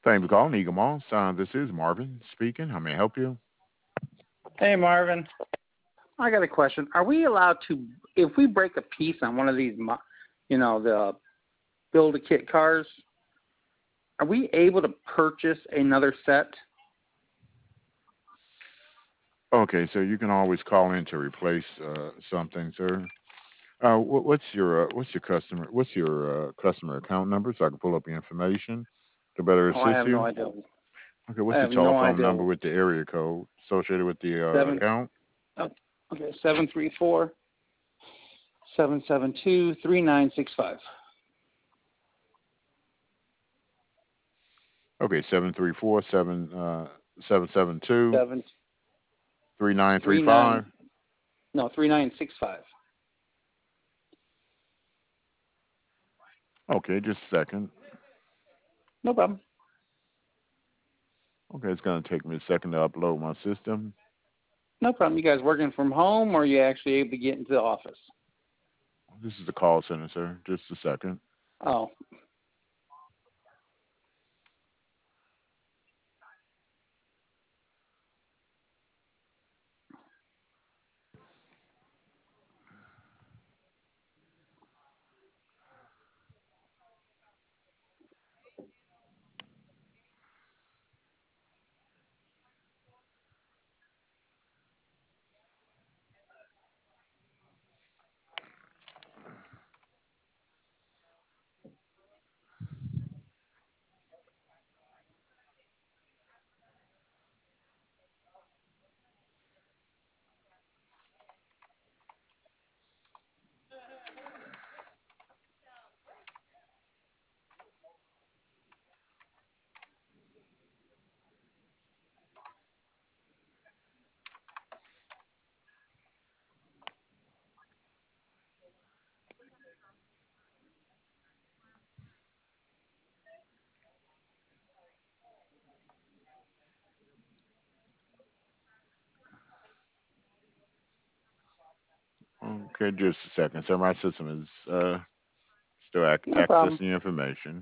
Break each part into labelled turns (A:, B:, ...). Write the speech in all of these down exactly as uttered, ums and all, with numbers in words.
A: Thank you for calling Eagle Moss. Uh, this is Marvin speaking. How may I help you?
B: Hey, Marvin. I got a question. Are we allowed to, if we break a piece on one of these, mo- you know, the build-a-kit cars, are we able to purchase another set?
A: Okay, so you can always call in to replace uh, something, sir. Uh, what, what's your uh, what's your customer what's your uh, customer account number so I can pull up your information to better
B: Oh, I
A: assist
B: have no
A: you?
B: idea.
A: Okay,
B: I
A: what's the
B: have no
A: telephone
B: idea.
A: number with the area code associated with the uh,
B: Seven.
A: account?
B: Oh, okay, seven three four seven seven two three nine six five.
A: Okay, seven three four seven uh seven seven two
B: Seven
A: three nine three
B: three nine.
A: five.
B: No, three nine six five.
A: Okay, just a second.
B: No problem.
A: Okay, it's gonna take me a second to upload my system.
B: No problem. You guys working from home, or are you actually able to get into the office?
A: This is the call center, sir. Just a second.
B: Oh,
A: Okay, just a second, sir. My system is uh still ac-
B: no problem.
A: accessing the information.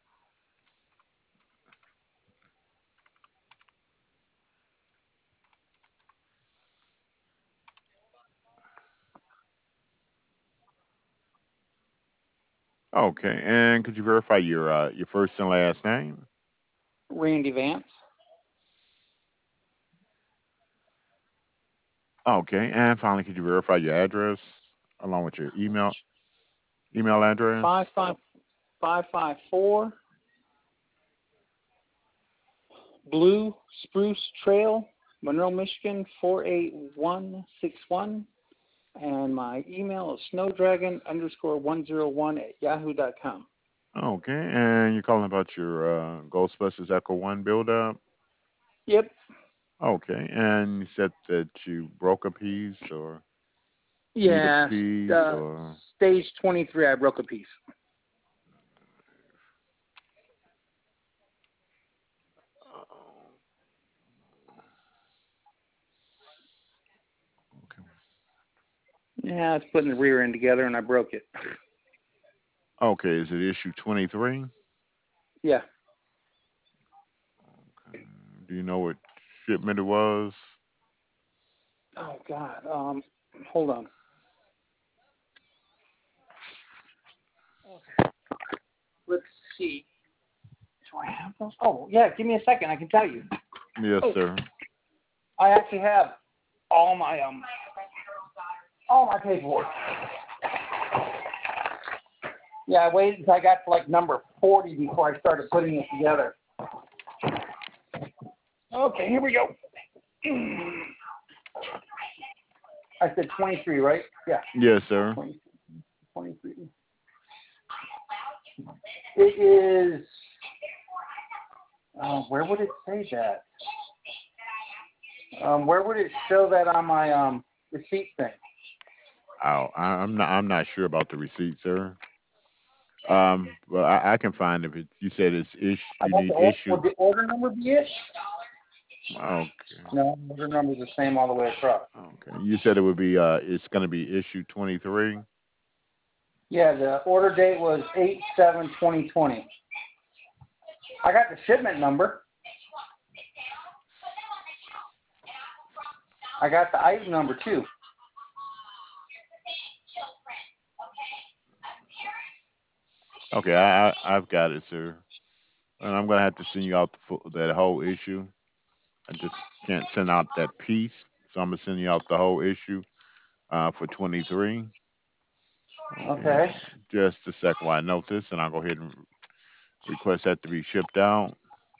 A: Okay, and could you verify your uh your first and last name?
B: Randy Vance.
A: Okay, and finally, could you verify your address along with your email email address?
B: Five five five five four Blue Spruce Trail, Monroe, Michigan four eight one six one, and my email is snowdragon underscore one zero one at yahoo dot com.
A: Okay, and you're calling about your uh, Ghostbusters Echo One build up.
B: Yep.
A: Okay, and you said that you broke a piece or need a
B: Yeah.
A: piece
B: Uh,
A: or
B: stage twenty three. I broke a piece.
A: okay.
B: Yeah, I was putting the rear end together and I broke it.
A: Okay, is it issue twenty-three?
B: Yeah.
A: Okay. Do you know what shipment it was?
B: Oh God. Um, hold on. Let's see. Do I have those? Oh yeah. Give me a second. I can tell you.
A: Yes,
B: Oh,
A: sir.
B: I actually have all my um all my paperwork. Yeah, I waited until I got to like number forty before I started putting it together. Okay, here we go. I said twenty-three, right? Yeah.
A: Yes, sir.
B: twenty-three. It is, uh, where would it say that? Um, where would it show that on my um receipt thing?
A: Oh, I, I'm not. I'm not sure about the receipt, sir. Um, well, I, I can find if it. You said it's ish.
B: I
A: You
B: got the
A: need
B: order,
A: issue.
B: would the order number be it?
A: Okay.
B: No, order number is the same all the way across.
A: Okay. You said it would be. Uh, it's going to be issue twenty-three.
B: Yeah, the order date was eight seven twenty twenty. I got the shipment number. I got the item number too.
A: Okay, I, I I've got it, sir. And I'm gonna have to send you out the full, that whole issue. I just can't send out that piece, so I'm gonna send you out the whole issue uh, for twenty-three. Okay,
B: Okay.
A: just a second while I note this, and I'll go ahead and request that to be shipped out.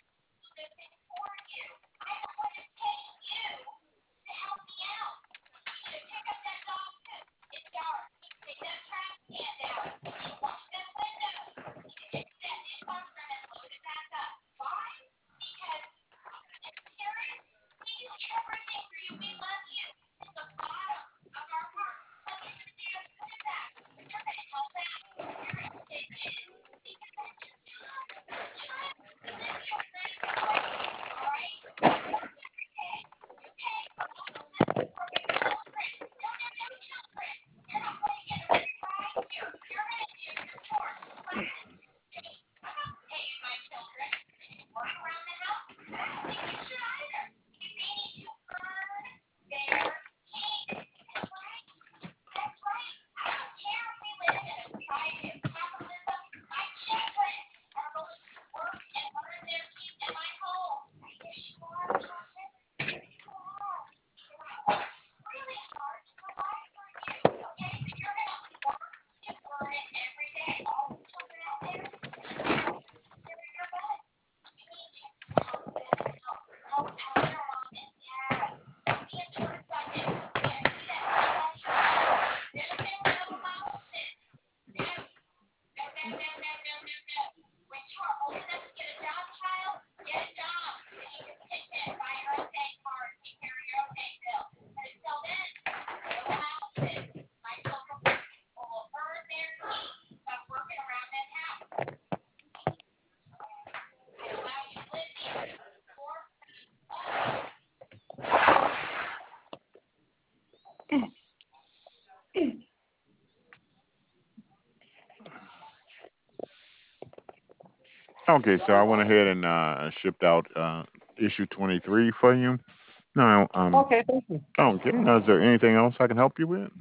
A: Okay, so I went ahead and uh, shipped out uh, issue twenty-three for you. Now, um,
B: Okay, thank you.
A: okay. Now, is there anything else I can help you with?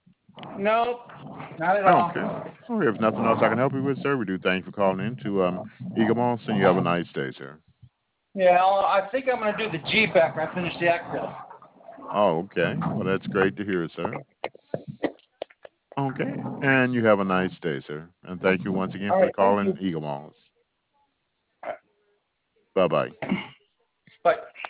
B: Nope, not at all.
A: Okay. Well, if nothing else I can help you with, sir, we do thank you for calling in to um, Eagle Moss, and you have a nice day, sir.
B: Yeah, I'll, I think I'm gonna do the Jeep after I finish the Exo.
A: Oh, okay. Well, that's great to hear, sir. Okay. And you have a nice day, sir. And thank you once again
B: All
A: for the
B: right, thank
A: call in,
B: you.
A: Eagle Moss. Bye bye.
B: Bye.